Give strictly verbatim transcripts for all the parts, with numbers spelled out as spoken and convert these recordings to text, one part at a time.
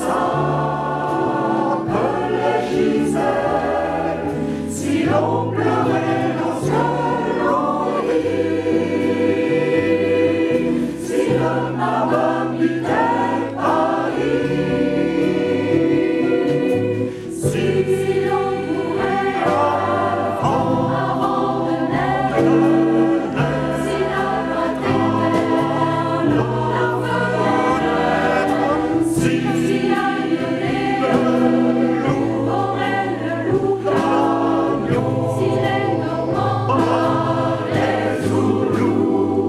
s'appelait Gisèle, si l'on pleurait lorsque l'on rit, si le marin quittait Paris, si l'on mourait avant de naître, si la patrie la fenêtre, si aille le loup aurait le loup camion, si les Normands parlaient zoulou.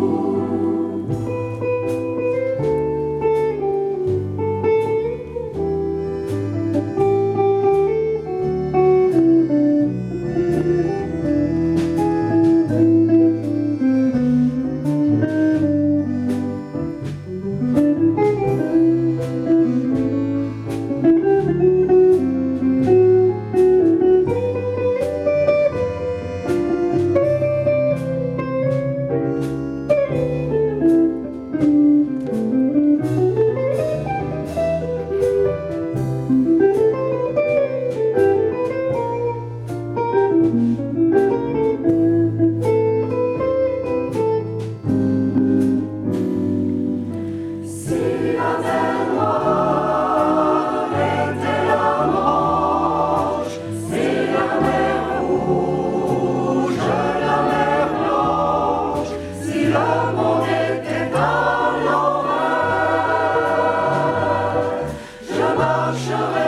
Si la terre noire était la Manche, si la mer rouge, la mer blanche, si le monde était à l'envers, je marcherais